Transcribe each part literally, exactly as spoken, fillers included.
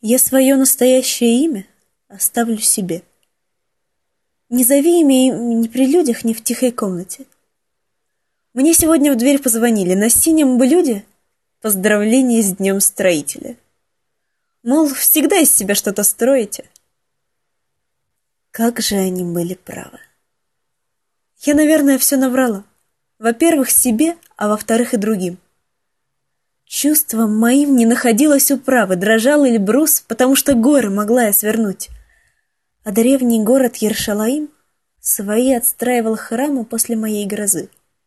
Я свое настоящее имя оставлю себе. Не зови имя ни при людях, ни в тихой комнате. Мне сегодня в дверь позвонили. На синем блюде поздравление с Днем Строителя. Мол, всегда из себя что-то строите. Как же они были правы. Я, наверное, все наврала. Во-первых, себе, а во-вторых, и другим. Чувством моим не находилось управы, дрожал Эльбрус, потому что горы могла я свернуть. А древний город Ершалаим свои отстраивал храмы после моей грозы.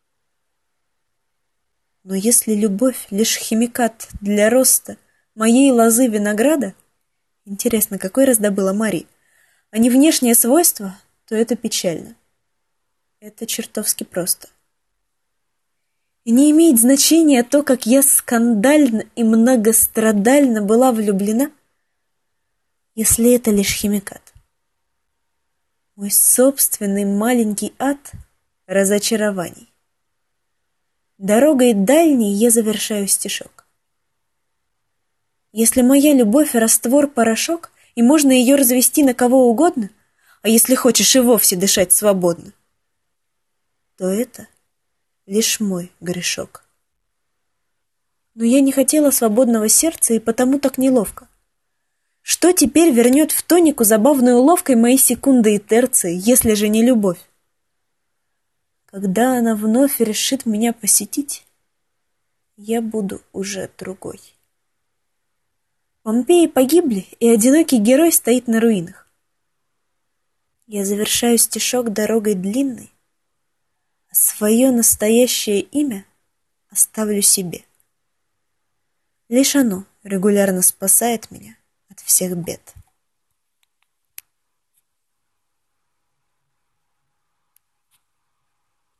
Но если любовь лишь химикат для роста моей лозы винограда, интересно, какой раздобыла Мари, а не внешнее свойство, то это печально. Это чертовски просто. И не имеет значения то, как я скандально и многострадально была влюблена, если это лишь химикат. Мой собственный маленький ад разочарований. Дорогой дальней я завершаю стишок. Если моя любовь — раствор-порошок, и можно ее развести на кого угодно, а если хочешь и вовсе дышать свободно, то это лишь мой грешок. Но я не хотела свободного сердца, и потому так неловко. Что теперь вернет в тонику забавной уловкой мои секунды и терции, если же не любовь? Когда она вновь решит меня посетить, я буду уже другой. Помпеи погибли, и одинокий герой стоит на руинах. Я завершаю стишок дорогой длинной, а свое настоящее имя оставлю себе. Лишь оно регулярно спасает меня от всех бед.